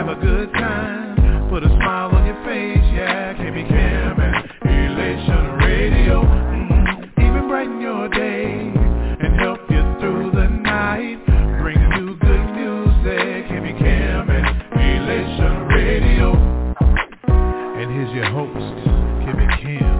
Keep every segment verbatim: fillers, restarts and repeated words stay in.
have a good time, put a smile on your face, yeah. K B Cam and Elation Radio, mm-hmm. Even brighten your day and help you through the night. Bring you good music, K B Cam and Elation Radio. And here's your host, K B Cam.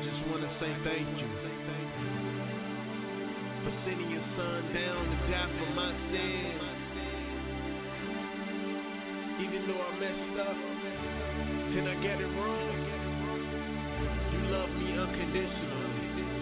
just want to say thank you for sending your son down to die for my sins. Even though I messed up and I got it wrong, you love me unconditionally.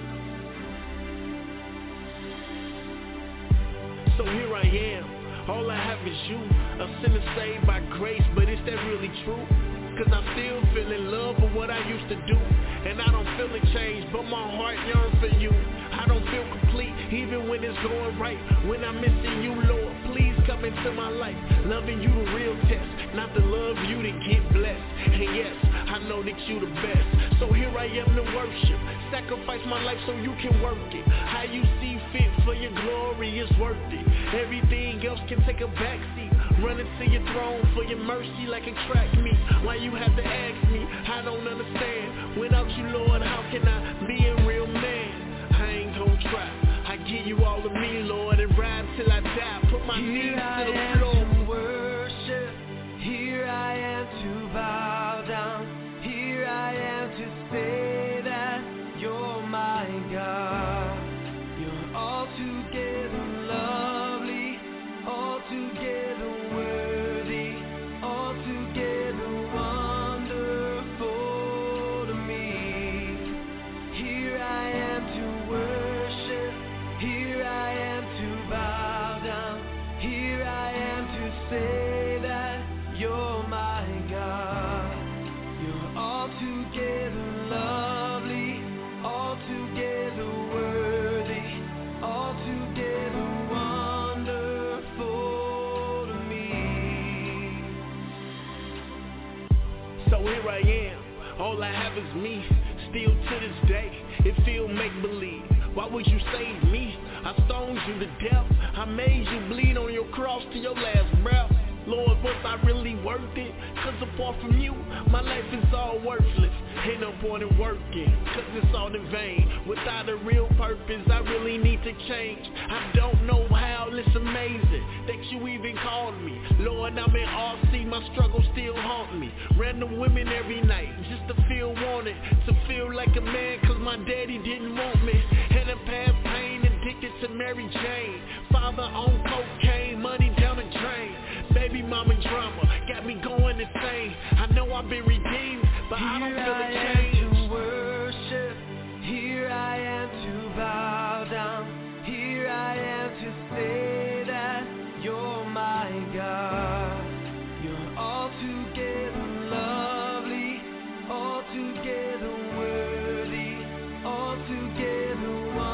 So here I am, all I have is you, a sinner saved by grace, but is that really true? Cause I still feel in love with what I used to do, and I don't feel a change, but my heart yearns for you. I don't feel complete, even when it's going right. When I'm missing you, Lord, please come into my life. Loving you the real test, not to love you to get blessed. And yes, I know that you the best. So here I am to worship, sacrifice my life so you can work it. How you see fit for your glory is worth it. Everything else can take a backseat. Running to your throne for your mercy like a track meet. Why you have to ask me? I don't understand. Without you, Lord, how can I be a real man? I ain't gon' try. I give you all of me, Lord, and ride till I die. Put my Here knees I to the am floor. to worship. Here I am to bow down. Here I am to say that you're my God. You're altogether lovely, altogether worthy, altogether wonderful to me. Here I am to worship, here I am to bow down, here I am to say that you're my God. You're altogether lovely, altogether worthy, altogether wonderful to me. So here I am, all I have is me. Still to this day, it feel make-believe. Why would you save me? I stoned you to death. I made you bleed on your cross to your last breath. Lord, was I really worth it? Cause apart from you, my life is all worthless. Ain't no point in working, cause it's all in vain. Without a real purpose, I really need to change. I don't know how, it's amazing that you even called me. Lord, I'm in R C, my struggles still haunt me. Random women every night, just to feel wanted. To feel like a man, cause my daddy didn't want me. And a past pain, addicted to Mary Jane. Father on cocaine, money down the drain. Baby mama drama, got me going insane. I know I've been redeemed, but I don't feel a change. Here I am to worship, here I am to bow down, here I am to say that you're my God. You're altogether lovely, altogether worthy, altogether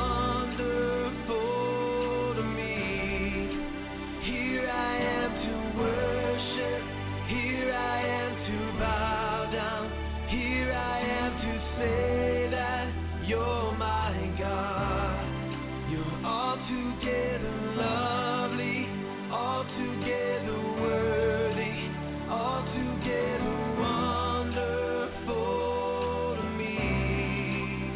wonderful to me. Here I am to worship, here I am to bow down, here I am to say that you're my God. You're altogether lovely, altogether worthy, altogether wonderful to me.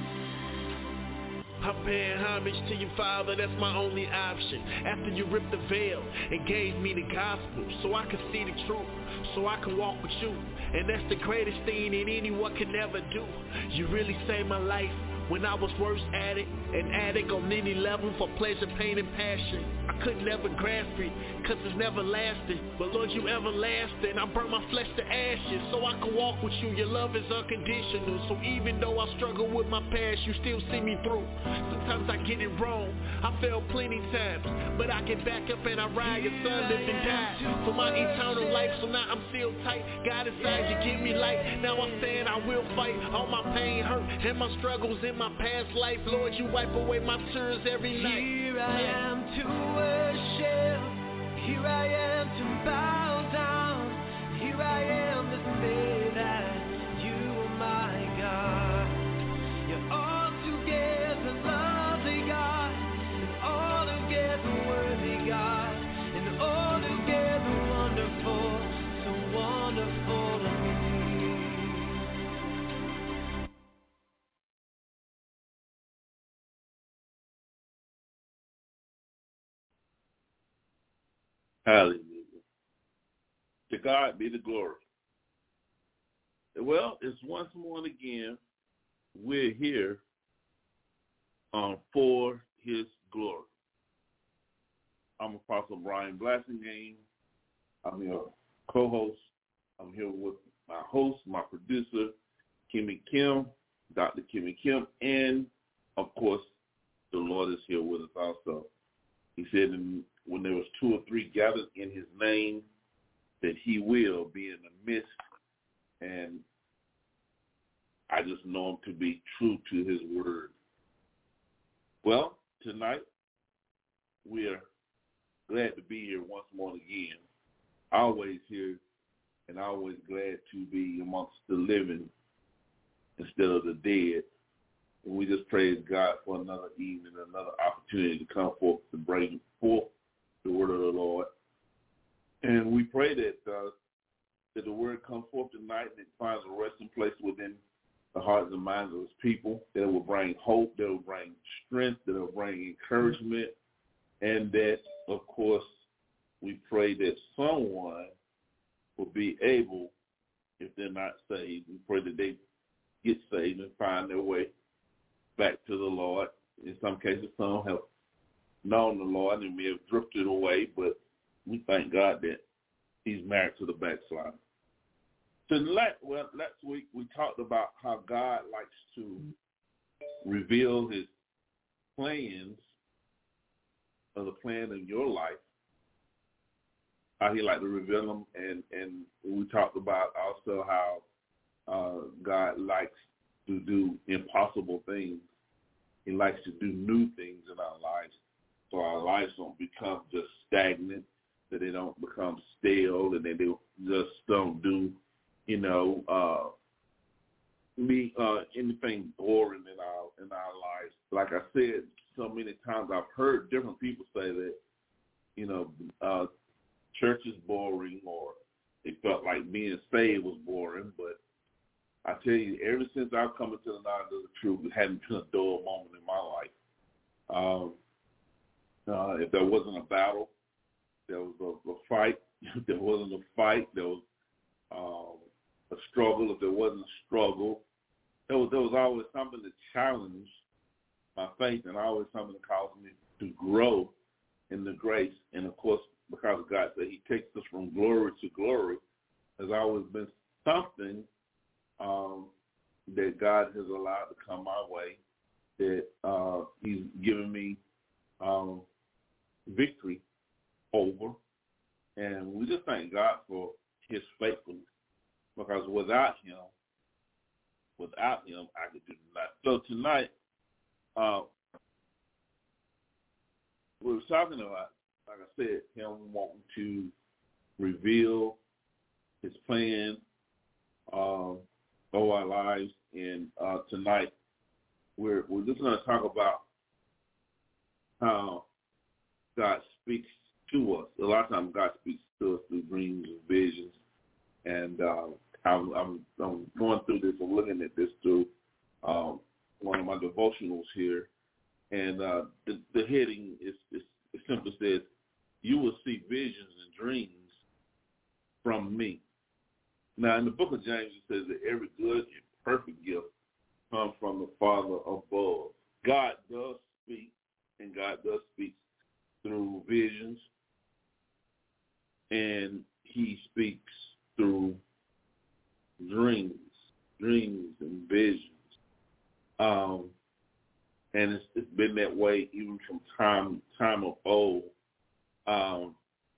I'm paying homage to you, Father, that's my only option. After you ripped the veil and gave me the gospel, so I could see the truth, so I could walk with you. And that's the greatest thing that anyone can ever do. You really saved my life when I was worst at it, an addict on any level for pleasure, pain, and passion. I could never grasp it, cause it's never lasting. But Lord, you everlasting. I burn my flesh to ashes so I can walk with you. Your love is unconditional. So even though I struggle with my past, you still see me through. Sometimes I get it wrong, I fail plenty times, but I get back up and I ride. Your son lived and died for my eternal life. So now I'm still tight. God inside, you give me light. Now I stand, I will fight. All my pain, hurt, and my struggles in my past life. Lord, you wipe away my tears every night. Here I am to worship, here I am to bow down, here I am to say that you are my God. You're altogether lovely, God, and altogether worthy, God, and altogether wonderful, so wonderful to me. Hallelujah. To God be the glory. Well, it's once more and again we're here um, for his glory. I'm Apostle Brian Blasingame. I'm your co-host. I'm here with my host, my producer, Kimmy Kim, Doctor Kimmy Kim, and, of course, the Lord is here with us also. He said in, when there was two or three gathered in his name, that he will be in the midst, and I just know him to be true to his word. Well, tonight, we are glad to be here once more again. Always here and always glad to be amongst the living instead of the dead. And we just praise God for another evening, another opportunity to come forth to bring forth the word of the Lord. And we pray that uh, that the word comes forth tonight and it finds a resting place within the hearts and minds of his people, that it will bring hope, that it will bring strength, that it will bring encouragement, and that, of course, we pray that someone will be able, if they're not saved, we pray that they get saved and find their way back to the Lord. In some cases, some have known the Lord and may have drifted away, but we thank God that he's married to the backslider. Tonight, well, last week we talked about how God likes to reveal his plans, or the plan in your life, how he likes to reveal them, and, and we talked about also how uh, God likes to do impossible things. He likes to do new things in our lives, so our lives don't become just stagnant, that they don't become stale, and that they just don't do, you know, uh, be uh, anything boring in our in our lives. Like I said so many times, I've heard different people say that, you know, uh, church is boring, or they felt like being saved was boring. But I tell you, ever since I've come into the knowledge of the truth, it hadn't been a dull moment in my life. Um, uh, if there wasn't a battle, there was a, a fight. If there wasn't a fight, there was um, a struggle. If there wasn't a struggle, there was, there was always something to challenge my faith, and always something that caused me to grow in the grace. And, of course, because God said he takes us from glory to glory, there's always been something um, that God has allowed to come my way, that uh, he's given me um, victory over. And we just thank God for his faithfulness, because without him, without him, I could do nothing. So tonight, uh, we were talking about, like I said, him wanting to reveal his plan uh, over our lives. And uh, tonight, we're we're just going to talk about how God speaks to us. A lot of times, God speaks to us through dreams and visions. And uh, I'm, I'm, I'm going through this and looking at this through um, one of my devotionals here. And uh, the, the heading is, is it simply says, "You will see visions and dreams from me." Now, in the book of James, it says that every good and perfect gift comes from the Father above. God does speak, and God does speak through visions, and he speaks through dreams, dreams and visions. Um, and it's, it's been that way even from time time of old. Um,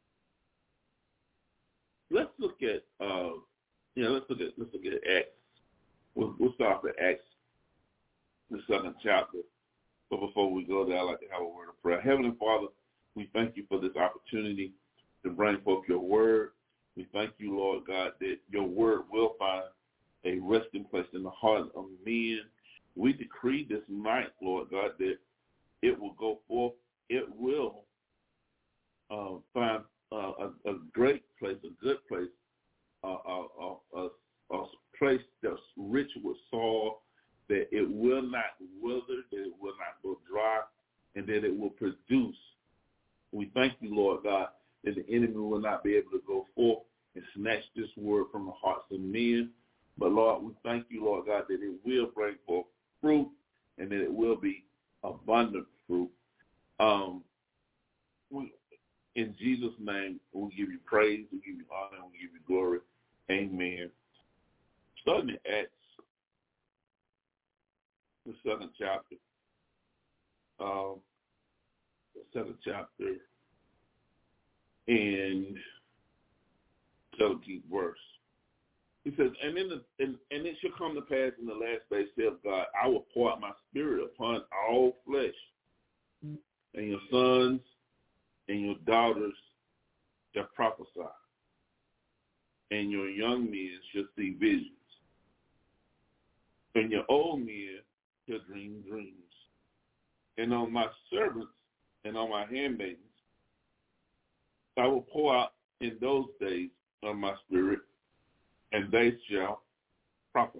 let's look at uh, you know, let's look at let's look at Acts. We'll, we'll start with Acts, the second chapter. But before we go there, I'd like to have a word of prayer. Heavenly Father, we thank you for this opportunity to bring forth your word. We thank you, Lord God, that your word will find a resting place in the hearts of men. We decree this night, Lord God, that it will go forth. It will uh, find uh, a, a great place, a good place, uh, a, a, a, a place that's rich with soil, that it will not wither, that it will not go dry, and that it will produce. We thank you, Lord God, that the enemy will not be able to go forth and snatch this word from the hearts of men. But, Lord, we thank you, Lord God, that it will bring forth fruit, and that it will be abundant fruit. Um, we, in Jesus' name, we give you praise, we give you honor, we give you glory. Amen. Starting in Acts, the second chapter, um, the second chapter, and seventeenth verse. He says, and in the and, and it shall come to pass in the last days, saith God, I will pour out my spirit upon all flesh, and your sons and your daughters shall prophesy, and your young men shall see visions, and your old men shall dream dreams. And on my servants and on my handmaidens I will pour out in those days of my spirit, and they shall prophesy.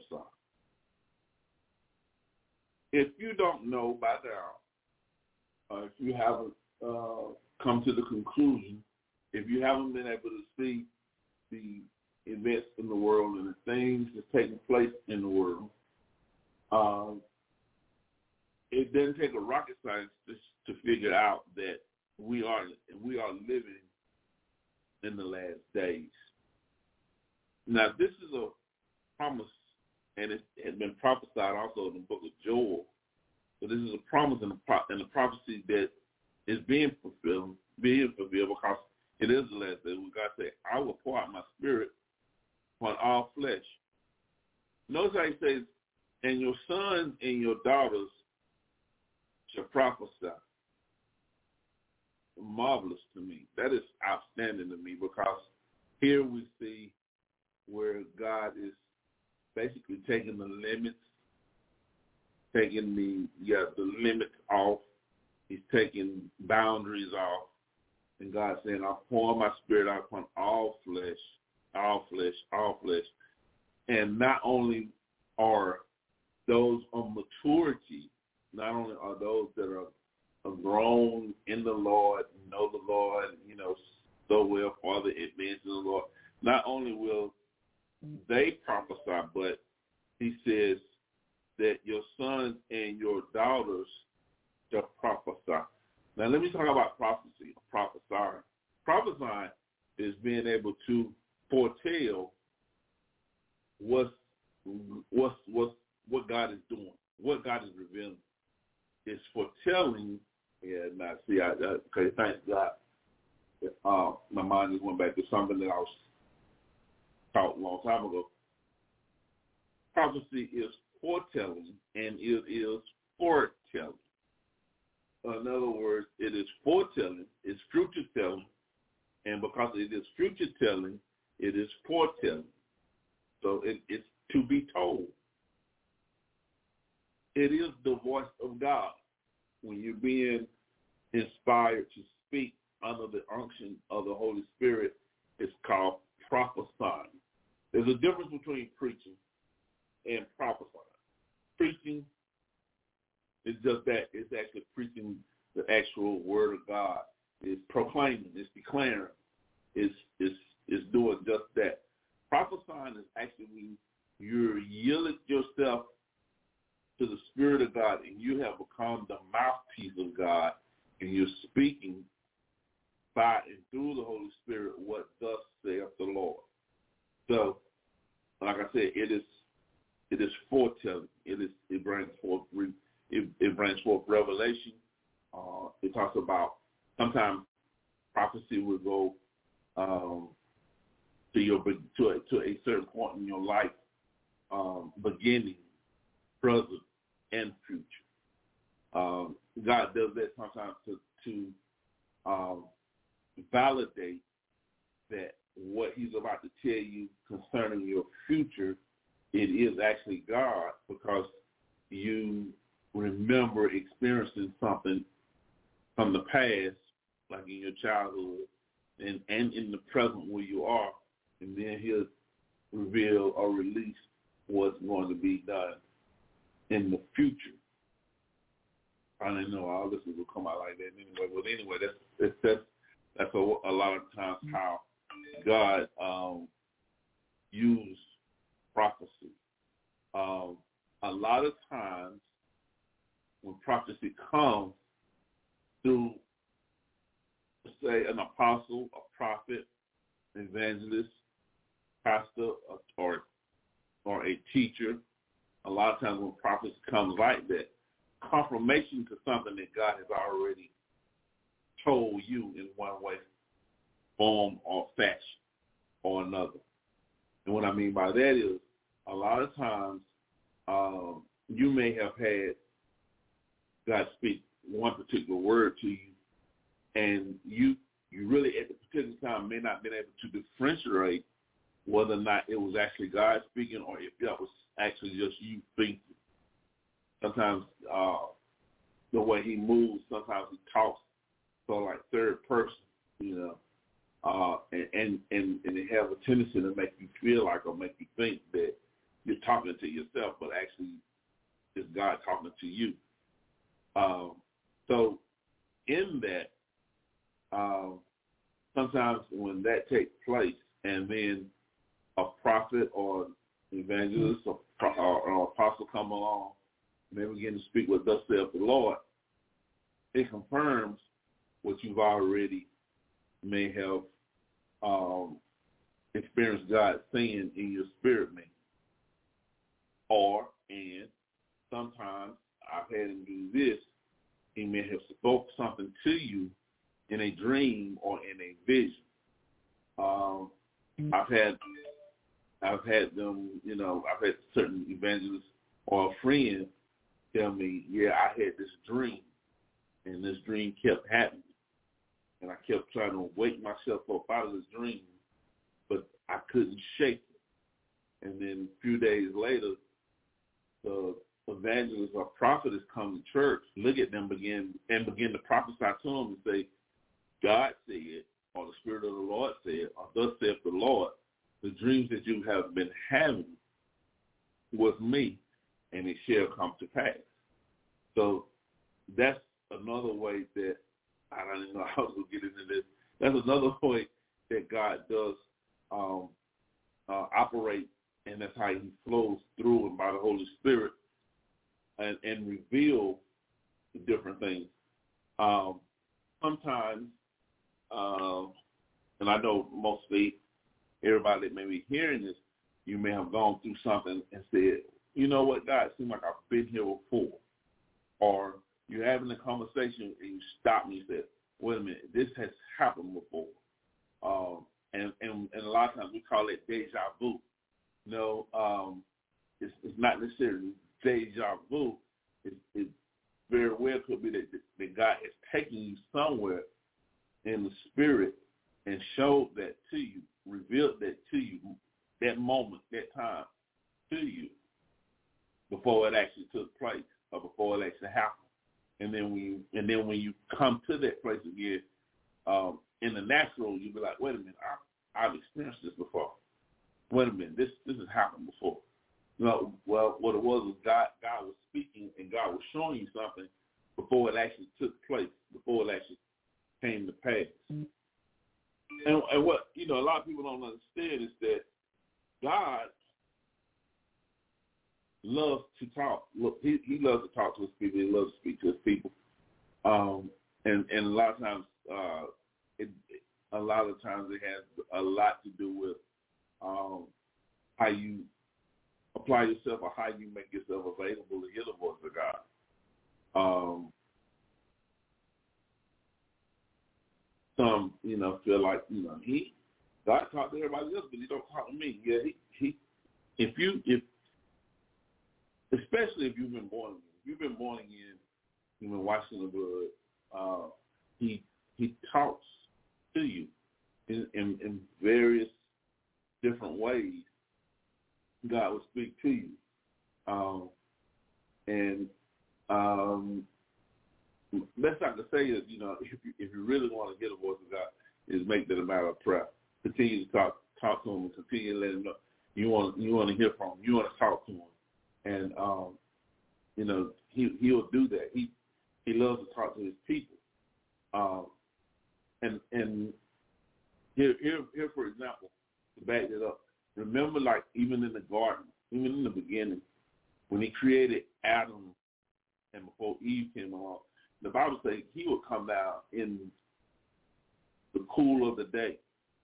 If you don't know by now, uh, if you haven't uh, come to the conclusion, if you haven't been able to see the events in the world and the things that's taking place in the world, um, it doesn't take a rocket science to, to figure out that we are we are living in the last days. Now, this is a promise, and it has been prophesied also in the book of Joel. So this is a promise and a, pro- and a prophecy that is being fulfilled, being fulfilled because it is the last day. When God said, I will pour out my spirit upon all flesh. Notice how he says, and your sons and your daughters shall prophesy. Marvelous to me. That is outstanding to me because here we see where God is basically taking the limits, taking the yeah the limits off. He's taking boundaries off, and God saying, "I'll pour my spirit out upon all flesh, all flesh, all flesh." And not only are those on maturity, not only are those that are, are grown in the Lord, know the Lord, you know, so well, farther advanced in the Lord. Not only will they prophesy, but he says that your sons and your daughters shall prophesy. Now, let me talk about prophecy, prophesying. Prophesying is being able to foretell what's, what's, what's, what God is doing, what God is revealing. It's foretelling. Yeah, now, see, I, I, okay, thank God. Uh, my mind just went back to something that I was taught a long time ago. Prophecy is foretelling, and it is foretelling. In other words, it is foretelling, it's future telling, and because it is future telling, it is foretelling. So it, it's to be told. It is the voice of God. When you're being inspired to speak under the unction of the Holy Spirit, it's called prophesying. There's a difference between preaching and prophesying. Preaching is just that. It's actually preaching the actual word of God. It's proclaiming. It's declaring. It's, it's, it's doing just that. Prophesying is actually when you're yielding yourself to the Spirit of God, and you have become the mouthpiece of God, and you're speaking by and through the Holy Spirit what thus saith the Lord. So, like I said, it is it is foretelling. It is it brings forth it, it brings forth revelation. Uh, it talks about sometimes prophecy will go um, to your to a, to a certain point in your life, um, beginning, present, and future. Um, God does that sometimes to, to um, validate that what he's about to tell you concerning your future, it is actually God, because you remember experiencing something from the past, like in your childhood, and, and in the present where you are, and then he'll reveal or release what's going to be done in the future. I didn't know all this will come out like that anyway. But anyway, that's that's that's, that's a, a lot of times how God um, used prophecy. Um, a lot of times when prophecy comes through, say, an apostle, a prophet, evangelist, pastor, or or a teacher, a lot of times when prophecy comes like that, confirmation to something that God has already told you in one way, form, or fashion, or another. And what I mean by that is, a lot of times um, you may have had God speak one particular word to you, and you you really at the particular time may not have been able to differentiate whether or not it was actually God speaking or if that was actually just you thinking. Sometimes uh, the way he moves, sometimes he talks so like third person, you know, uh, and, and, and, and they have a tendency to make you feel like or make you think that you're talking to yourself, but actually it's God talking to you. Um, so in that, um, sometimes when that takes place and then a prophet or evangelist or, or, or apostle come along and they begin to speak what thus saith the Lord, it confirms what you've already may have um, experienced God saying in your spirit man. Or, and sometimes I've had him do this, he may have spoke something to you in a dream or in a vision. Um, I've had I've had them, you know, I've had certain evangelists or a friend tell me, yeah, I had this dream, and this dream kept happening. And I kept trying to wake myself up out of this dream, but I couldn't shake it. And then a few days later, the evangelist or prophetess come to church, look at them begin and begin to prophesy to them and say, God said, or the Spirit of the Lord said, or thus saith the Lord, the dreams that you have been having with me, and it shall come to pass. So that's another way that, I don't even know how to get into this, that's another way that God does um, uh, operate, and that's how he flows through and by the Holy Spirit and, and reveal different things. Um, sometimes, uh, and I know mostly everybody that may be hearing this, you may have gone through something and said, you know what, God, it seems like I've been here before. Or you're having a conversation and you stop and you say, wait a minute, this has happened before. Um, and, and, and a lot of times we call it deja vu. You know, um, it's, it's not necessarily deja vu. It, it very well could be that, that God has taken you somewhere in the spirit and showed that to you, revealed that to you, that moment, that time to you before it actually took place or before it actually happened. And then when you, and then when you come to that place again, um, in the natural, you'll be like, wait a minute, I, I've experienced this before. Wait a minute, this this has happened before. You know, well, what it was was God, God was speaking and God was showing you something before it actually took place, before it actually came to pass. And, and what, you know, a lot of people don't understand is that God loves to talk. Look, he, he loves to talk to his people. He loves to speak to his people. Um, and, and a lot of times, uh, it, a lot of times it has a lot to do with um, how you apply yourself or how you make yourself available to hear the voice of God. Um, some, you know, feel like, you know, he, God talked to everybody else, but he don't talk to me. Yeah, he, he if you, if, especially if you've been born again, if you've been born again, you've been washing the blood, uh, he, he talks to you in, in, in various different ways. God will speak to you. Um, and um, best I can say is, you know, if you, if you really want to get a voice of God, is make that a matter of prayer. Continue to talk talk to him and continue to let him know you want you want to hear from him. You want to talk to him, and um, you know he he'll do that. He he loves to talk to his people. Um, and and here here here for example, to back it up. Remember, like even in the garden, even in the beginning, when he created Adam and before Eve came along, the Bible says he would come down in the cool of the day.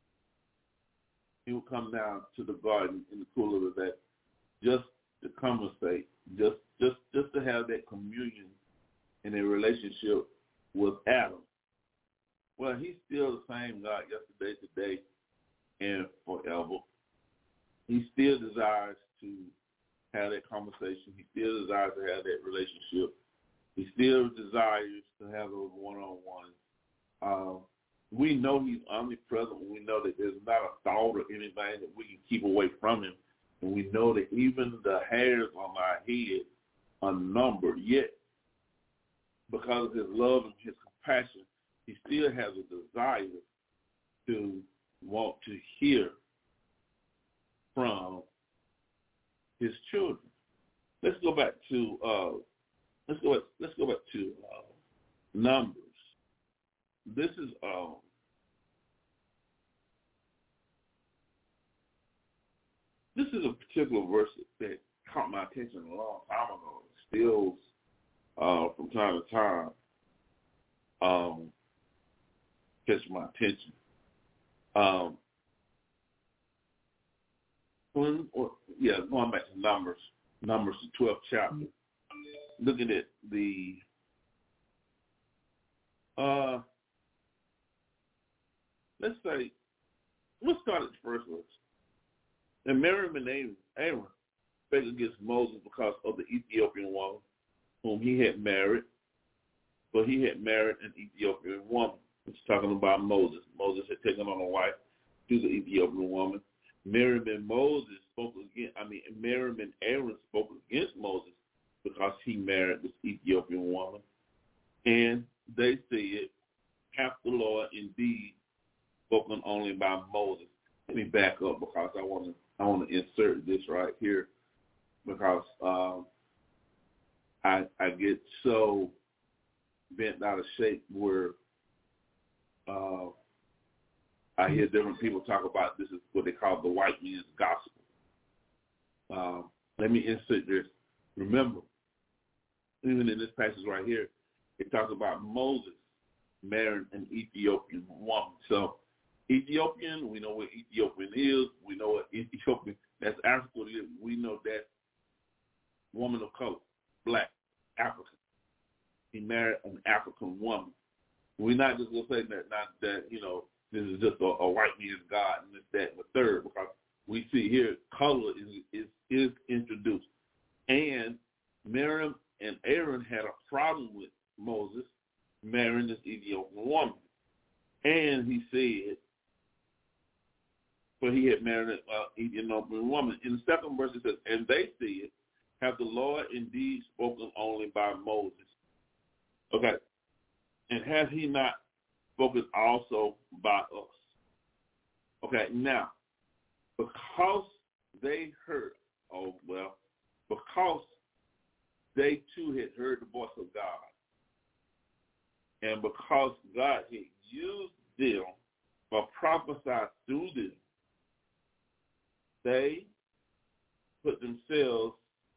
He would come down to the garden in the cool of the day just to conversate, just just just to have that communion and a relationship with Adam. Well, he's still the same God yesterday, today, and forever. He still desires to have that conversation. He still desires to have that relationship. He still desires to have those one-on-ones. Um, we know he's omnipresent. We know that there's not a thought or anything that we can keep away from him. And we know that even the hairs on our head are numbered. Yet, because of his love and his compassion, he still has a desire to want to hear from his children. Let's go back to uh, let's go back, let's go back to uh, Numbers. This is um, this is a particular verse that caught my attention a long time ago. It still, uh, from time to time, um, catch my attention. Um, when, or, yeah, going back to Numbers, Numbers, the twelfth chapter, looking at the, uh, let's say, let's start at the first verse. And Miriam and Aaron spake against Moses because of the Ethiopian woman whom he had married, but he had married an Ethiopian woman. It's talking about Moses. Moses had taken on a wife to the Ethiopian woman. Miriam and Moses spoke against, I mean, Miriam and Aaron spoke against Moses because he married this Ethiopian woman. And they said, hath the Lord indeed spoken only by Moses? Let me back up because I want to I want to insert this right here because um, I I get so bent out of shape where uh, I hear different people talk about this is what they call the white man's gospel. Um, let me insert this. Remember, even in this passage right here, it talks about Moses marrying an Ethiopian woman. So Ethiopian, we know what Ethiopian is. We know what Ethiopian, that's Africa. We know that woman of color, black, African. He married an African woman. We're not just going to say that, not that, you know, this is just a, a white man's God and this, that, and the third, because we see here color is, is, is introduced. And Miriam and Aaron had a problem with Moses marrying this Ethiopian woman. And he said, but he had married an uh, Ethiopian woman. In the second verse it says, and they said, have the Lord indeed spoken only by Moses? Okay. And has he not spoken also by us? Okay, now, because they heard, oh, well, because they too had heard the voice of God, and because God had used them or prophesied through them, they put themselves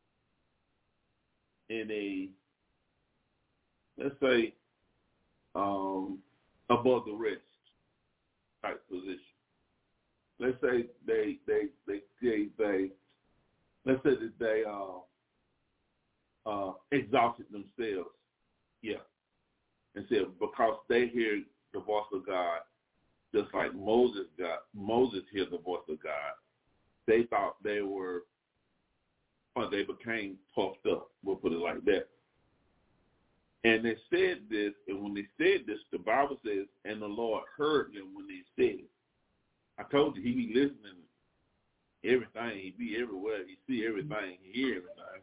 in a, let's say, um, above the rest type position. Let's say they they they they, they let's say that they uh, uh, exalted themselves, yeah, and said because they hear the voice of God, just like Moses got Moses heard the voice of God, they thought they were, or they became puffed up. We'll put it like that. And they said this, and when they said this, the Bible says, and the Lord heard them when they said it. I told you, he be listening to everything. He be everywhere. He see everything. He hear everything.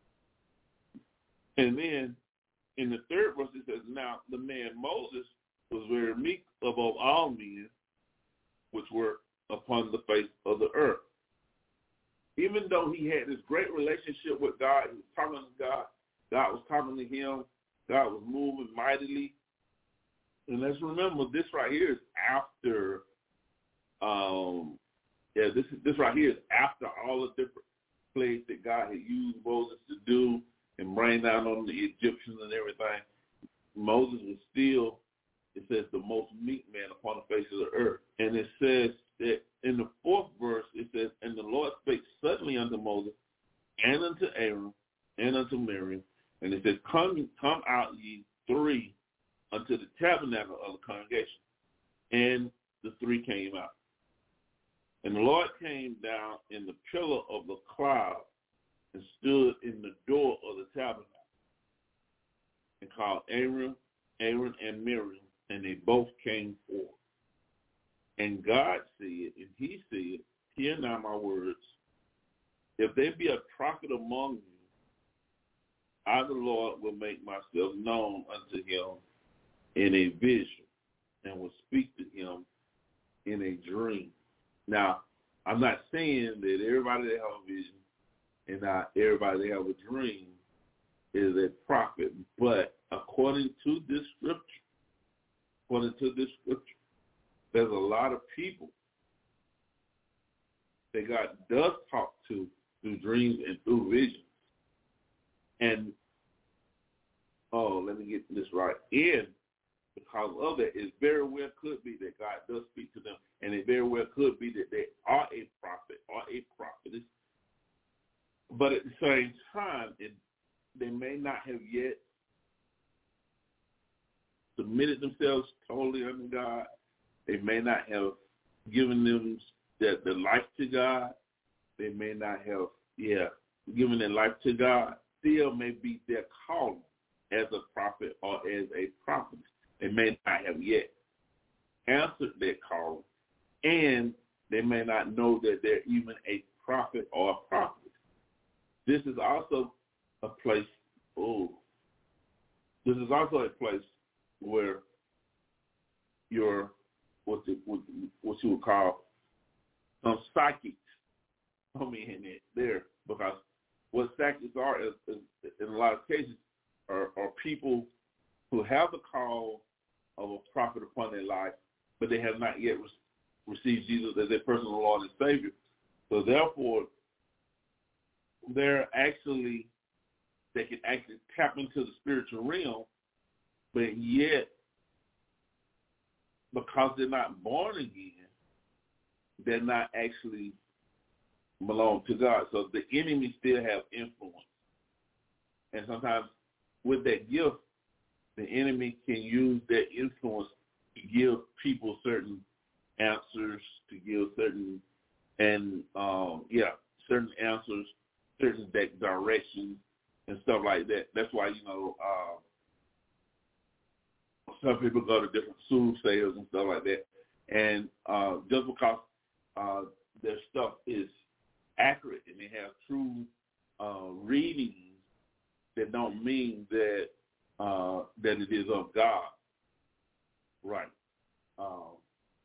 And then in the third verse, it says, now the man Moses was very meek above all men which were upon the face of the earth. Even though he had this great relationship with God, he was talking to God, God was talking to him, God was moving mightily. And let's remember, this right here is after, um, yeah, this is this right here is after all the different plagues that God had used Moses to do. and rain down on the Egyptians and everything, Moses was still, it says, the most meek man upon the face of the earth. And it says that in the fourth verse, it says, and the Lord spake suddenly unto Moses and unto Aaron and unto Miriam, and it says, come, come out ye three unto the tabernacle of the congregation. And the three came out. And the Lord came down in the pillar of the cloud and stood in the door of the tabernacle and called Aaron, Aaron and Miriam, and they both came forth. And God said, and he said, hear now my words. If there be a prophet among you, I, the Lord, will make myself known unto him in a vision and will speak to him in a dream. Now, I'm not saying that everybody that have a vision and not everybody that have a dream is a prophet, but according to this scripture, according to this scripture, there's a lot of people that God does talk to through dreams and through visions. And, oh, let me get this right. And because of that, it very well could be that God does speak to them, and it very well could be that they are a prophet or a prophetess. But at the same time, it, they may not have yet submitted themselves totally unto God. They may not have given them the, the life to God. They may not have, yeah, given their life to God. Still may be their calling as a prophet or as a prophet. They may not have yet answered their calling, and they may not know that they're even a prophet or a prophet. This is also a place, oh, this is also a place where your, what, the, what, what you would call some psychics come in there, because what psychics are is, is, in a lot of cases are, are people who have the call of a prophet upon their life, but they have not yet re- received Jesus as their personal Lord and Savior. So therefore, they're actually, they can actually tap into the spiritual realm, but yet, because they're not born again, they're not actually belong to God. So the enemy still have influence. And sometimes with that gift, the enemy can use that influence to give people certain answers, to give certain, and um, yeah, certain answers, certain directions and stuff like that. That's why, you know, uh, some people go to different soothsayers and stuff like that. And uh, just because uh, their stuff is accurate and they have true uh, readings, that don't mean that uh, that it is of God. Right. Um,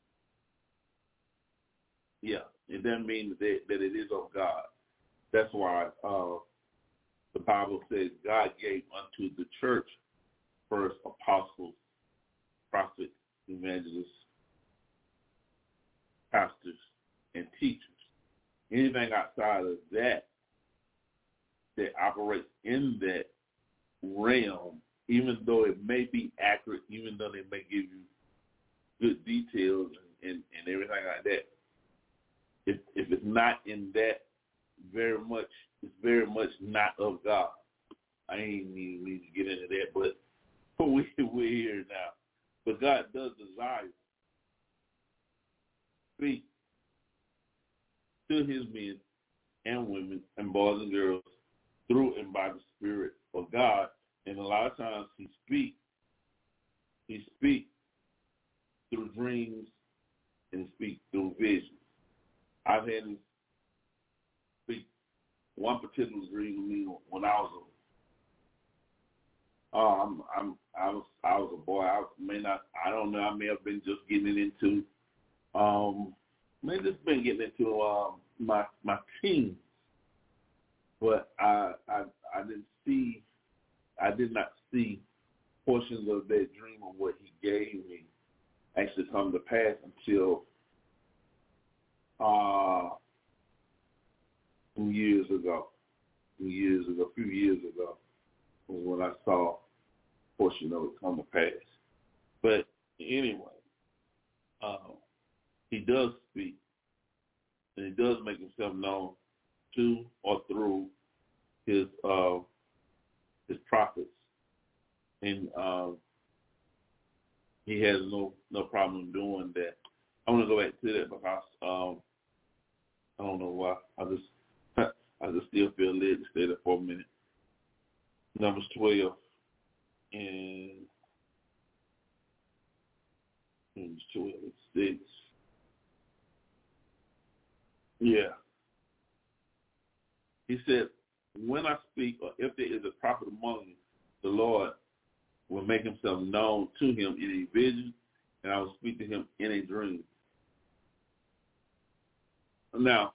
yeah, it doesn't mean that, that it is of God. That's why uh, the Bible says God gave unto the church first apostles, prophets, evangelists, pastors, and teachers. Anything outside of that that operates in that realm, even though it may be accurate, even though they may give you good details and, and, and everything like that, if, if it's not in that, very much, it's very much not of God. I ain't even need to get into that, but we, we're here now. But God does desire to speak to his men and women and boys and girls through and by the Spirit of God. And a lot of times he speaks, he speaks through dreams and speaks through visions. I've had him speak one particular dream to me when I was a, uh, I'm, I'm, I was, I was a boy. I may not, I don't know. I may have been just getting into, um, may have just been getting into uh, my my teens, but I, I, I didn't see, I did not see portions of that dream of what he gave me actually come to pass until uh, some years ago, some years ago, a few years ago. when I saw a portion of it come to pass. But anyway, uh, he does speak, and he does make himself known to or through his uh, his prophets, and uh, he has no no problem doing that. I want to go back to that because um, I don't know why. I just I just still feel led to stay there for a minute. Numbers twelve and Numbers twelve and six. Yeah. He said, when I speak, or if there is a prophet among you, the Lord will make himself known to him in a vision, and I will speak to him in a dream. Now,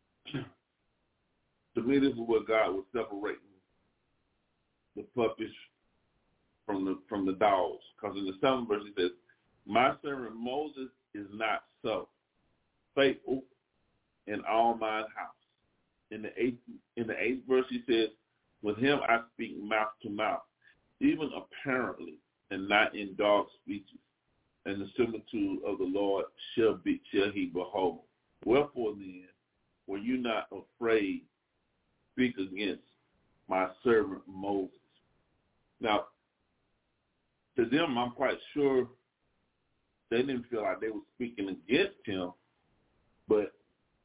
to me, this is where God was separating the puppies from the from the dogs. Because in the seventh verse, he says, my servant Moses is not so faithful in all mine house. In the eighth in the eighth verse, he says, with him I speak mouth to mouth, even apparently, and not in dark speeches. And the similitude of the Lord shall be shall he behold. Wherefore then, were you not afraid to speak against my servant Moses? Now, to them, I'm quite sure they didn't feel like they were speaking against him, but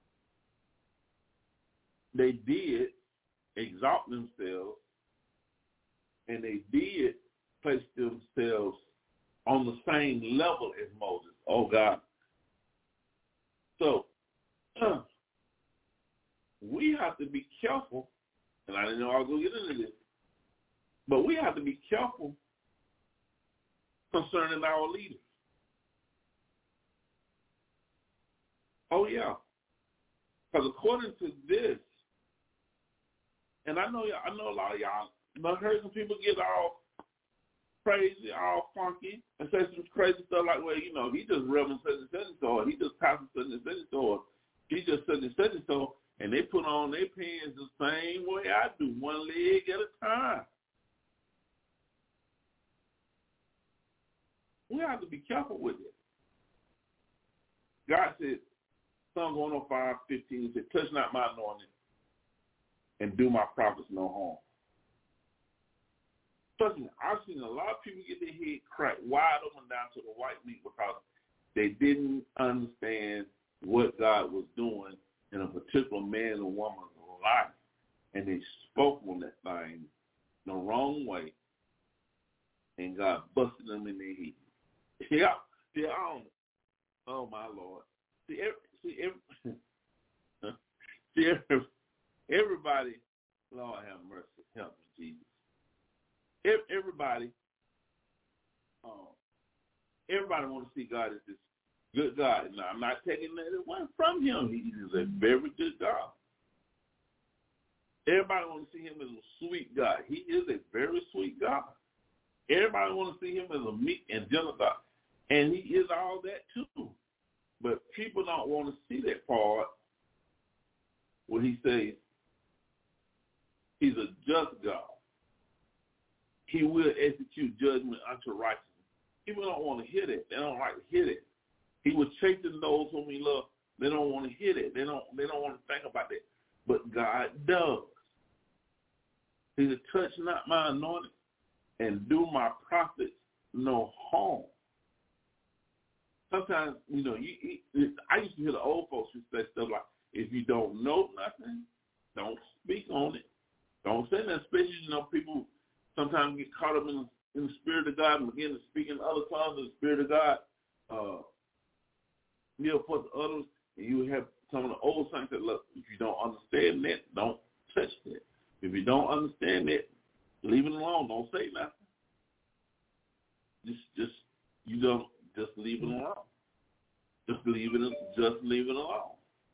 they did exalt themselves, and they did place themselves on the same level as Moses. Oh, God. So, uh, we have to be careful, and I didn't know I was going to get into this, but we have to be careful concerning our leaders. Oh, yeah. Because according to this, and I know I know a lot of y'all, I've heard some people get all crazy, all funky, and say some crazy stuff like, well, you know, he just Reverend such and such and so, he just Pastor such and such and so, he just such and such and so, and they put on their pants the same way I do, one leg at a time. We have to be careful with it. God said, Psalm one oh five, fifteen, he said, touch not my anointing and do my prophets no harm. Trust me, I've seen a lot of people get their head cracked wide open down to the white meat because they didn't understand what God was doing in a particular man or woman's life. And they spoke on that thing the wrong way, and God busted them in their head. Yeah, yeah, I don't, oh my Lord. See, every, see, every, see every, everybody, Lord have mercy, help me, Jesus. Everybody, um, everybody wants to see God as this good God. Now, I'm not taking that away from him. He is a very good God. Everybody wants to see him as a sweet God. He is a very sweet God. Everybody wants to see him as a meek and gentle God. And he is all that too. But people don't want to see that part where he says he's a just God. He will execute judgment unto righteousness. People don't want to hear that. They don't like to hear that. He will chasten those whom he loves. They don't want to hear that. They don't they don't want to think about that. But God does. He said, touch not my anointing and do my prophets no harm. Sometimes, you know, you, you, I used to hear the old folks who say stuff like, if you don't know nothing, don't speak on it. Don't say that, especially, you know, people sometimes get caught up in, in the Spirit of God and begin to speak in other tongues of the Spirit of God. Uh, you know, for the others, and you have some of the old saints that, look, if you don't understand that, don't touch that. If you don't understand that, leave it alone. Don't say nothing. Just, just, you don't, just leave it alone. Just leave it, just leave it alone.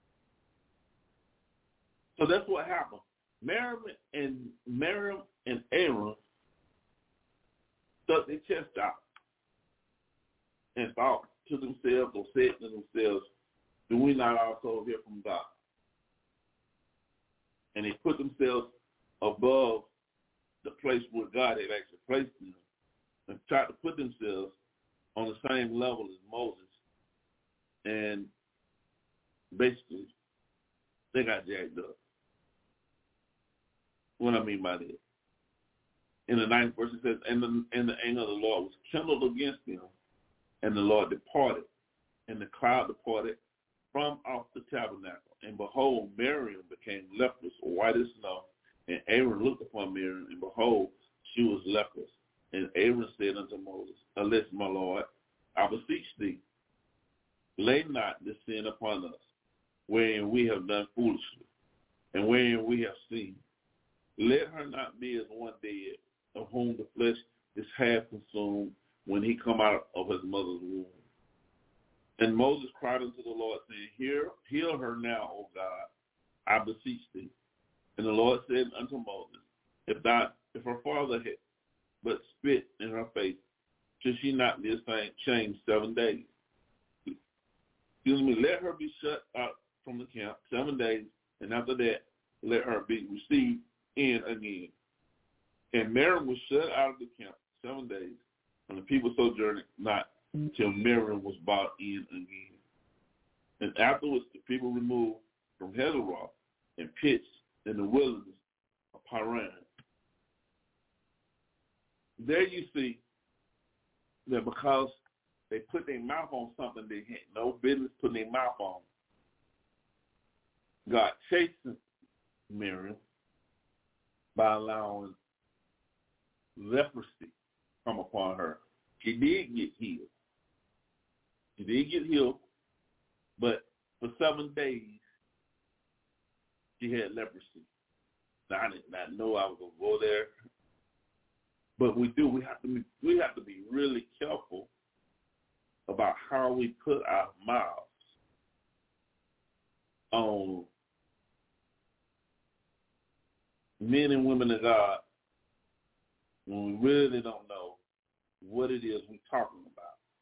So that's what happened. Miriam and Miriam and Aaron stuck their chest out and thought to themselves or said to themselves, do we not also hear from God? And they put themselves above the place where God had actually placed them and tried to put themselves on the same level as Moses. And basically, they got jacked up. What I mean by that? In the ninth verse, it says, and the, and the anger of the Lord was kindled against them, and the Lord departed, and the cloud departed from off the tabernacle. And behold, Miriam became leprous, white as snow. And Aaron looked upon Miriam, and behold, she was leprous. And Aaron said unto Moses, Alas, my Lord, I beseech thee, lay not this sin upon us, wherein we have done foolishly, and wherein we have sinned. Let her not be as one dead, of whom the flesh is half consumed when he come out of his mother's womb. And Moses cried unto the Lord, saying, Hear, heal her now, O God, I beseech thee. And the Lord said unto Moses, If thou, if her father had but spit in her face, should she not be ashamed seven days? Excuse me, let her be shut out from the camp seven days, and after that, let her be received in again. And Miriam was shut out of the camp seven days, and the people sojourned not till Miriam was brought in again. And afterwards the people removed from Hazeroth and pitched in the wilderness of Paran. There you see that because they put their mouth on something they had no business putting their mouth on, God chastened Miriam by allowing leprosy come upon her. She did get healed. She did get healed, but for seven days she had leprosy. Now, I did not know I was gonna go there, but we do. We have to be. We have to be really careful about how we put our mouths on men and women of God when we really don't know what it is we're talking about.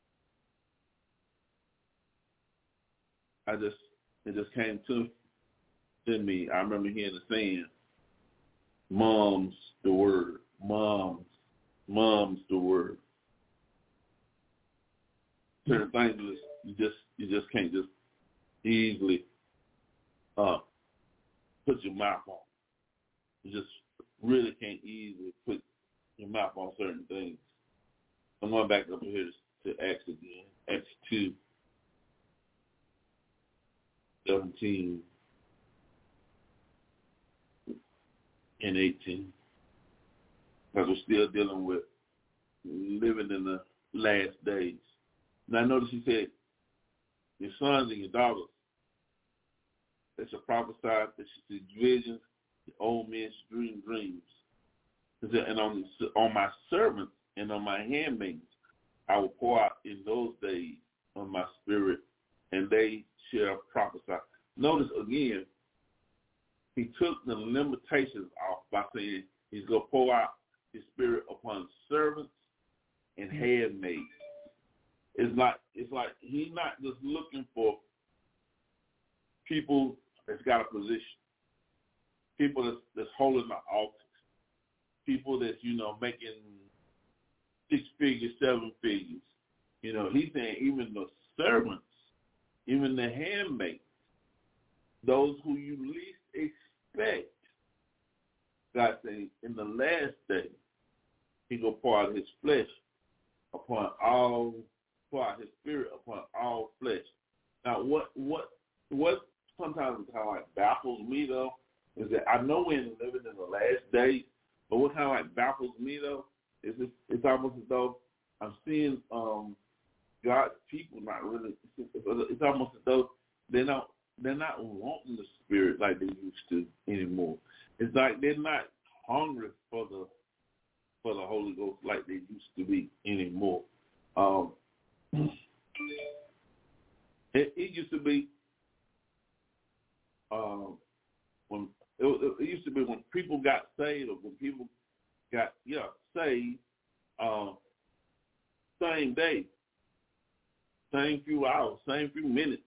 I just, it just came to, to me. I remember hearing the saying, mom's the word, mom's, mom's the word. Certain things you just, you just can't just easily uh, put your mouth on. You just really can't easily put your mouth on certain things. I'm going back up here to, to Acts again, Acts two. seventeen and eighteen, because we're still dealing with living in the last days. Now, notice he said, your sons and your daughters, they shall prophesy, they shall see visions, the old men shall dream dreams. And on, on my servants and on my handmaids, I will pour out in those days on my spirit, and they shall prophesy. Notice again, he took the limitations off by saying he's going to pour out his spirit upon servants and handmaids. It's like it's like he's not just looking for people that's got a position, people that's, that's holding the office, people that's, you know, making six figures, seven figures. You know, he's saying even the servants, even the handmaids, those who you least expect, God saying, in the last day, he will pour out his flesh upon all, pour out his spirit upon all flesh. Now, what what what sometimes kind of like baffles me, though, is that I know we're living in the last days, but what kind of like baffles me, though, is it's, it's almost as though I'm seeing um, God's people not really, it's almost as though they're not, they're not wanting the spirit like they used to anymore. It's like they're not hungry for the for the Holy Ghost like they used to be anymore. Um, it, it used to be um, when it, it used to be when people got saved, or when people got yeah saved, um, same day, same few hours, same few minutes,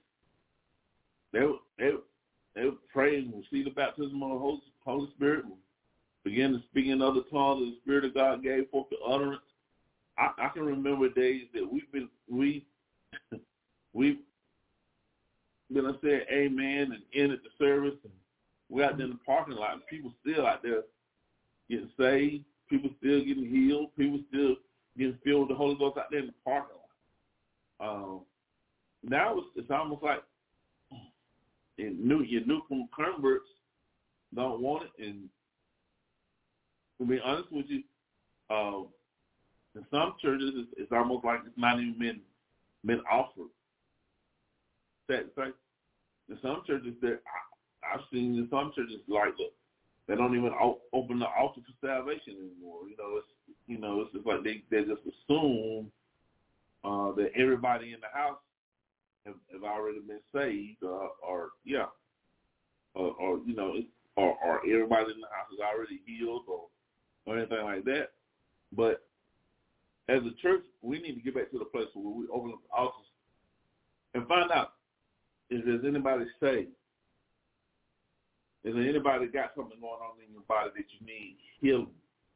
they would, they would, they would pray and receive the baptism of the Holy, Holy Spirit, and began to speak in other tongues, and the Spirit of God gave forth the utterance. I, I can remember days that we've been we we've been saying amen and ended the service, and we're out there in the parking lot, and people still out there getting saved, people still getting healed, people still getting filled with the Holy Ghost out there in the parking lot. Um, now it's, it's almost like in new, your new converts don't want it, and to be honest with you, uh, in some churches it's, it's almost like it's not even been been offered. That fact, in some churches that I, I've seen in some churches like look, they don't even o- open the altar for salvation anymore. You know, it's you know it's just like they, they just assume uh, that everybody in the house have, have already been saved, uh, or yeah, or, or you know, it, or, or everybody in the house is already healed, or or anything like that. But as a church, we need to get back to the place where we open up the altars and find out if there's anybody saved. Is there anybody got something going on in your body that you need healing?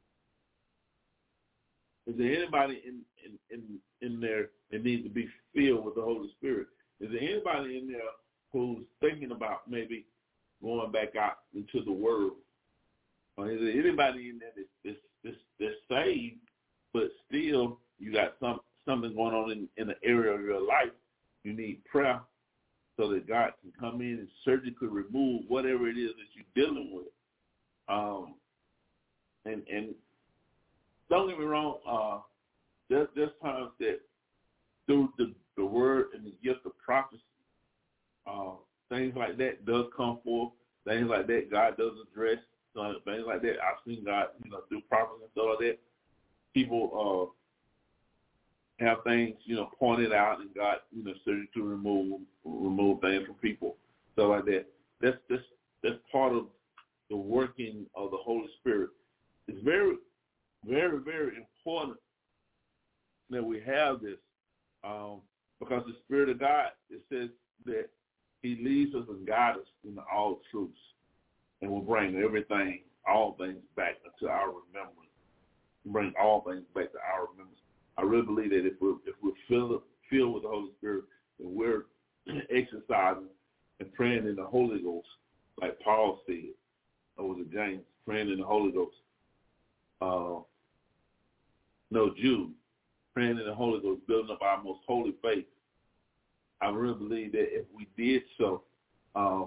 Is there anybody in, in, in, in there that needs to be filled with the Holy Spirit? Is there anybody in there who's thinking about maybe going back out into the world? Or is there anybody in there that's, that's, that's, that's saved, but still you got some something going on in, in the area of your life? You need prayer so that God can come in and surgically remove whatever it is that you're dealing with. Um, and and don't get me wrong, uh, there's, there's times that through the, the word and the gift of prophecy, uh, things like that does come forth. Things like that God does address. So things like that I've seen God, you know, through prophecy and stuff like that. People uh, have things, you know, pointed out, and God, you know, started to remove remove things from people, stuff like that. That's that's that's part of the working of the Holy Spirit. It's very, very, very important that we have this, um, because the Spirit of God, it says that He leads us and guides us into all truths, and will bring everything, all things back into our remembrance. Bring all things back to our remembrance. I really believe that if we're if we're filled filled with the Holy Spirit, and we're exercising and praying in the Holy Ghost, like Paul said, or was it James, praying in the Holy Ghost. Uh, no, Jude, praying in the Holy Ghost, building up our most holy faith. I really believe that if we did so, uh,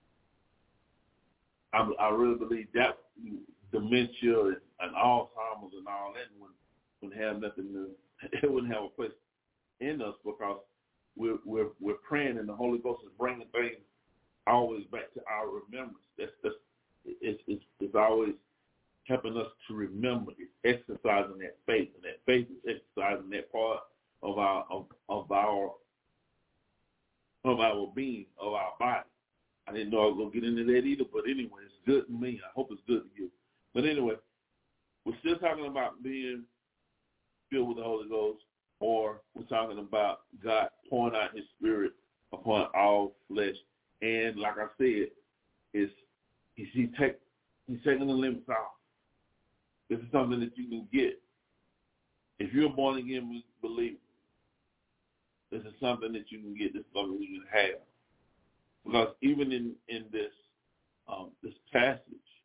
I, I really believe that dementia and, and Alzheimer's and all that wouldn't, wouldn't have nothing to, it wouldn't have a place in us, because we're we're we're praying and the Holy Ghost is bringing things always back to our remembrance. That's that's it's it's, it's always helping us to remember. It's exercising that faith, and that faith is exercising that part of our of, of our of our being, of our body. I didn't know I was going to get into that either, but anyway, it's good to me. I hope it's good to you. But anyway, we're still talking about being filled with the Holy Ghost, or we're talking about God pouring out His Spirit upon all flesh. And like I said, it's He's, he take, he's taking the limits off. This is something that you can get. If you're a born-again believer, this is something that you can get. This is something you can have. Because even in, in this um, this passage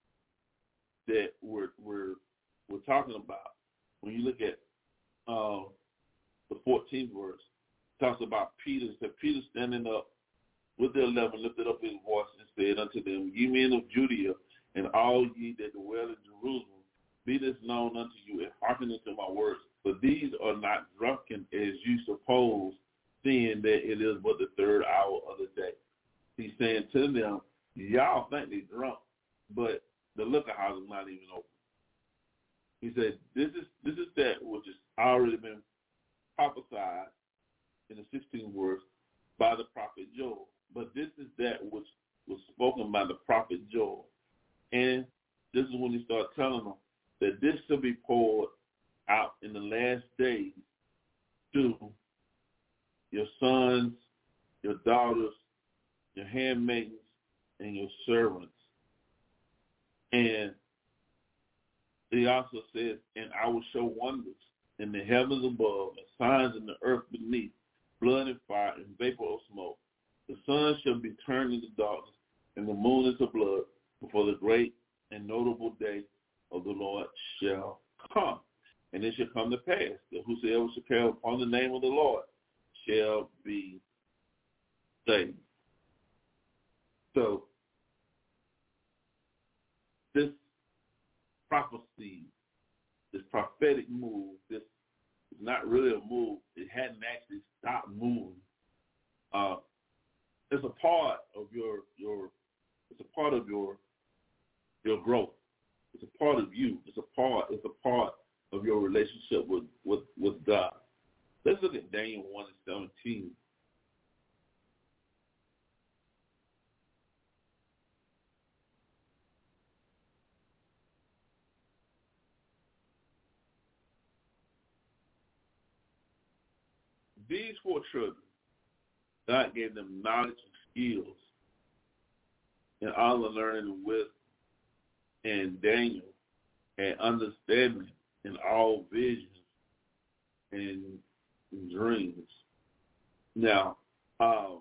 that we're we're we're talking about, when you look at uh, the fourteenth verse, it talks about Peter. It said, Peter standing up with the eleven lifted up his voice and said unto them, Ye men of Judea, and all ye that dwell in Jerusalem, be this known unto you, and hearken unto my words. For these are not drunken as you suppose, seeing that it is but the third hour of the day. He's saying to them, y'all think they're drunk, but the liquor house is not even open. He said, this is this is that which has already been prophesied in the sixteenth verse by the prophet Joel. But this is that which was spoken by the prophet Joel. And this is when he started telling them that this shall be poured out in the last days to your sons, your daughters, your handmaidens, and your servants. And He also says, and I will show wonders in the heavens above and signs in the earth beneath, blood and fire and vapor of smoke. The sun shall be turned into darkness and the moon into blood before the great and notable day of the Lord shall come. And it shall come to pass that whosoever shall call upon the name of the Lord shall be saved. So this prophecy, this prophetic move, this is not really a move. It hadn't actually stopped moving. Uh, it's a part of your your. It's a part of your your growth. It's a part of you. It's a part. It's a part of your relationship with with, with God. Let's look at Daniel one and seventeen. These four children, God gave them knowledge and skills and all the learning and wisdom. And Daniel had understanding in all visions and dreams. Now, um,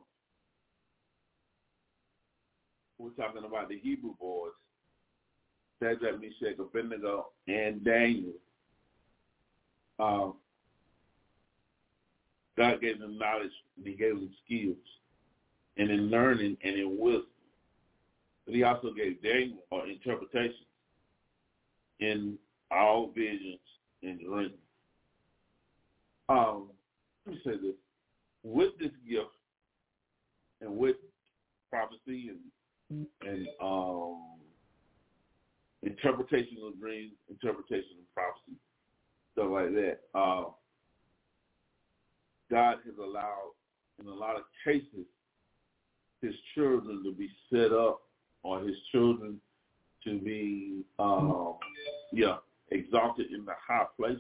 we're talking about the Hebrew boys, Shadrach, Meshach, Abednego, and Daniel. Um, God gave them knowledge and he gave them skills and in learning and in wisdom. But he also gave Daniel uh, interpretations in all visions and dreams. Um, let me say this. With this gift and with prophecy and, and um, interpretation of dreams, interpretation of prophecy, stuff like that, uh, God has allowed, in a lot of cases, his children to be set up or his children to be, um, yeah, exalted in the high places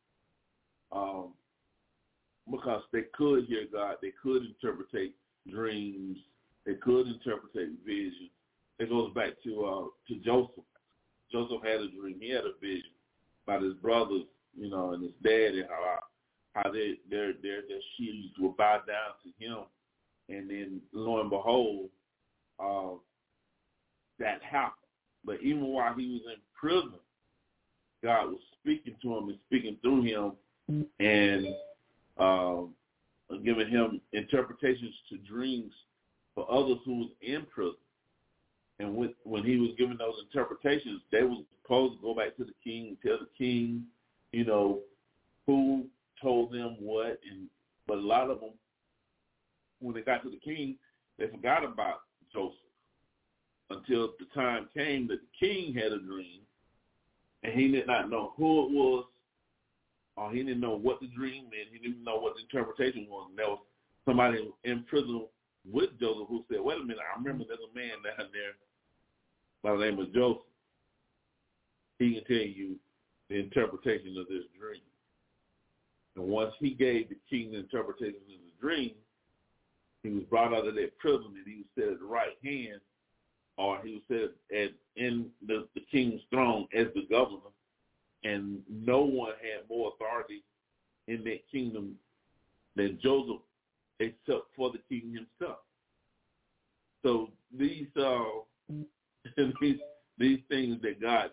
um, because they could hear God. They could interpret dreams. They could interpret visions. It goes back to uh, to Joseph. Joseph had a dream. He had a vision about his brothers, you know, and his dad and how how they, their their their shields will bow down to him, and then lo and behold, uh, that happened. But even while he was in prison, God was speaking to him and speaking through him, and um, giving him interpretations to dreams for others who was in prison. And when, when he was giving those interpretations, they were supposed to go back to the king and tell the king, you know, who told them what. And but a lot of them, when they got to the king, they forgot about Joseph until the time came that the king had a dream, and he did not know who it was, or he didn't know what the dream meant. He didn't know what the interpretation was. And there was somebody in prison with Joseph who said, wait a minute, I remember there's a man down there by the name of Joseph. He can tell you the interpretation of this dream. And once he gave the king the interpretation of the dream, he was brought out of that prison and he was set at the right hand, or he was set at, in the, the king's throne as the governor. And no one had more authority in that kingdom than Joseph, except for the king himself. So these uh, these these things that God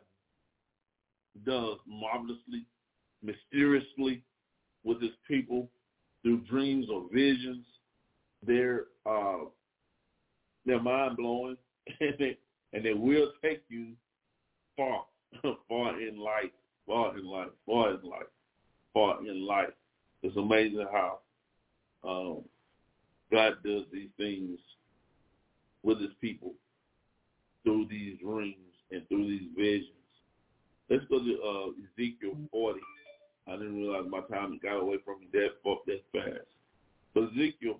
does marvelously, mysteriously with his people through dreams or visions, they're uh, they're mind blowing, and they and they will take you far, far in life, far in life, far in life, far in life. It's amazing how um, God does these things with his people through these dreams and through these visions. Let's go to uh, Ezekiel forty. I didn't realize my time got away from me that, that fast. But Ezekiel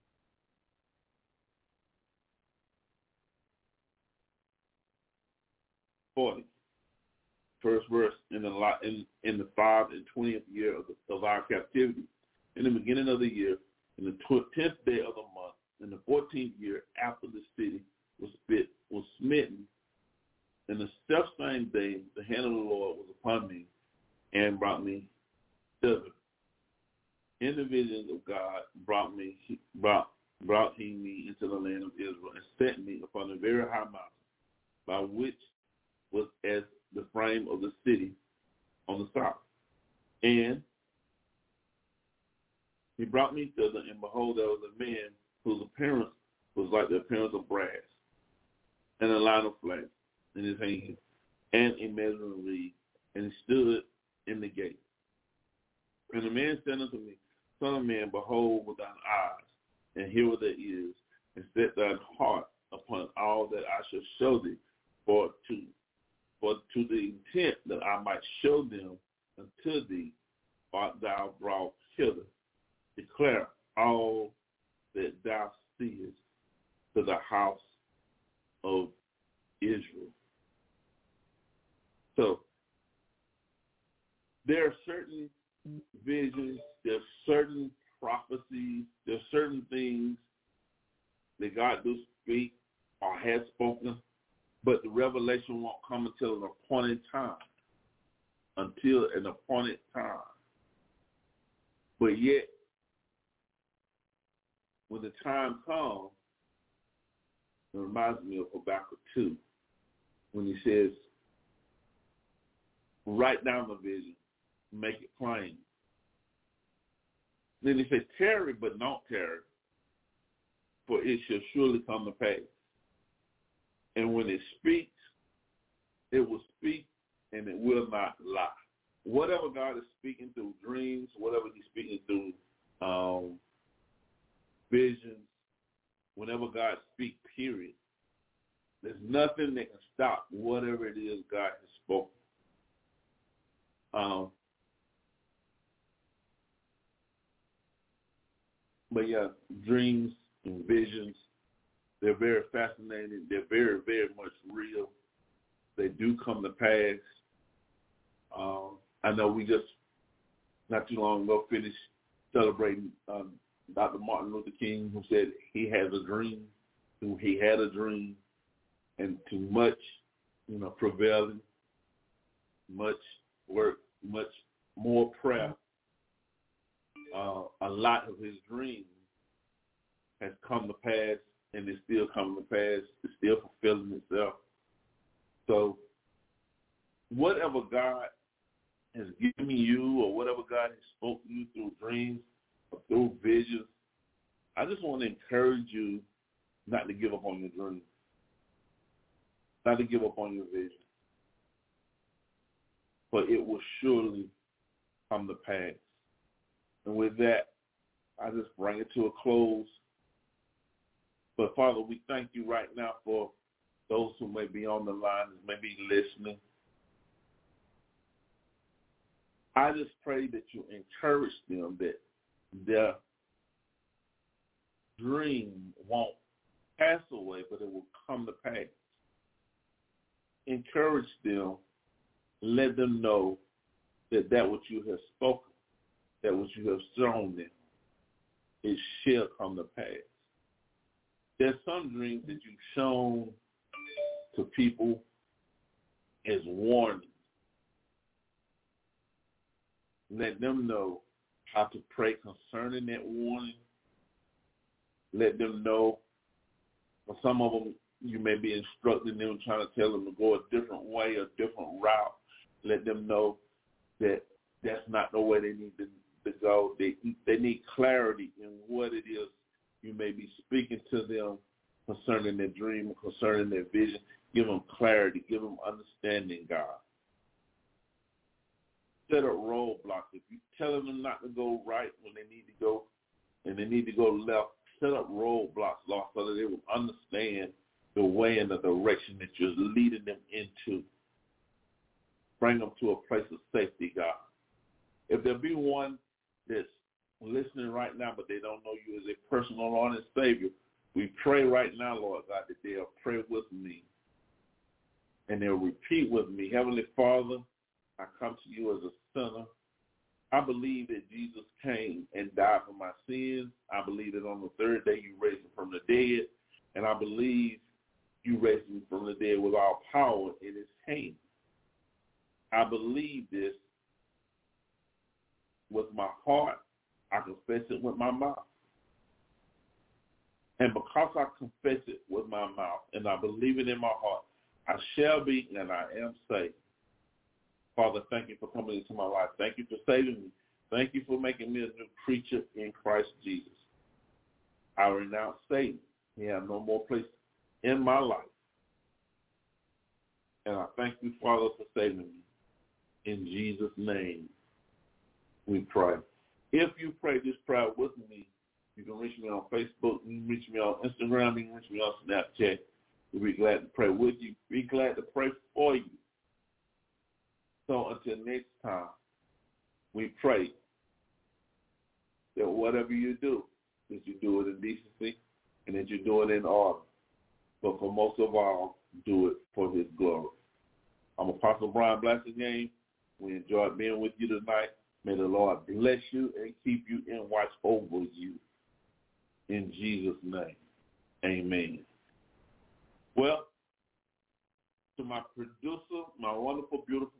forty, first verse, in the in, in the five and twentieth year of, the, of our captivity, in the beginning of the year, in the tenth day of the month, in the fourteenth year after the city was spit, was smitten, In the self-same day, the hand of the Lord was upon me and brought me thither. Individuals of God brought me, brought, brought he me into the land of Israel and set me upon a very high mountain, by which was as the frame of the city on the south. And he brought me thither, and behold, there was a man whose appearance was like the appearance of brass, and a line of flax in his hand, and a measuring reed, and he stood in the gate. And the man said unto me, Son of man, behold with thine eyes, and hear with thy ears, and set thine heart upon all that I shall show thee, for to, for to the intent that I might show them unto thee, art thou brought hither. Declare all that thou seest to the house of Israel. So there are certain visions, there are certain prophecies, there are certain things that God does speak or has spoken, but the revelation won't come until an appointed time. Until an appointed time. But yet, when the time comes, it reminds me of Habakkuk two, when he says, write down the vision, make it plain. Then he said, tarry, but don't tarry, for it shall surely come to pass. And when it speaks, it will speak, and it will not lie. Whatever God is speaking through dreams, whatever he's speaking through um, visions, whenever God speaks, period, there's nothing that can stop whatever it is God has spoken. Um, but yeah, dreams and visions, they're very fascinating. They're very, very much real. They do come to pass. Um, I know we just, not too long ago, finished celebrating um, Doctor Martin Luther King, who said he has a dream, who he had a dream, and too much, you know, prevailing, much work, much more prayer. Uh, a lot of his dreams has come to pass, and it's still coming to pass. It's still fulfilling itself. So whatever God has given you, or whatever God has spoken to you through dreams or through visions, I just want to encourage you not to give up on your dream, not to give up on your vision, but it will surely come to pass. And with that, I just bring it to a close. But Father, we thank you right now for those who may be on the line, may be listening. I just pray that you encourage them that their dream won't pass away, but it will come to pass. Encourage them. Let them know that that which you have spoken, that which you have shown them, it shall come to pass. There's some dreams that you've shown to people as warnings. Let them know how to pray concerning that warning. Let them know, for some of them, you may be instructing them, trying to tell them to go a different way, a different route. Let them know that that's not the way they need to, to go. They, they need clarity in what it is you may be speaking to them concerning their dream, concerning their vision. Give them clarity. Give them understanding, God. Set up roadblocks. If you're telling them not to go right when they need to go and they need to go left, set up roadblocks, Lord, so that they will understand the way and the direction that you're leading them into. Bring them to a place of safety, God. If there be one that's listening right now, but they don't know you as a personal Lord and Savior, we pray right now, Lord God, that they'll pray with me and they'll repeat with me. Heavenly Father, I come to you as a sinner. I believe that Jesus came and died for my sins. I believe that on the third day you raised him from the dead. And I believe you raised him from the dead with all power in his hand. I believe this with my heart. I confess it with my mouth. And because I confess it with my mouth and I believe it in my heart, I shall be and I am saved. Father, thank you for coming into my life. Thank you for saving me. Thank you for making me a new creature in Christ Jesus. I renounce Satan. He has no more place in my life. And I thank you, Father, for saving me. In Jesus' name, we pray. If you pray this prayer with me, you can reach me on Facebook, you can reach me on Instagram, you can reach me on Snapchat. We'll be glad to pray with you. Be glad to pray for you. So until next time, we pray that whatever you do, that you do it in decency and that you do it in order. But for most of all, do it for his glory. I'm Apostle Brian Blasingame. We enjoyed being with you tonight. May the Lord bless you and keep you and watch over you. In Jesus' name, amen. Well, to my producer, my wonderful, beautiful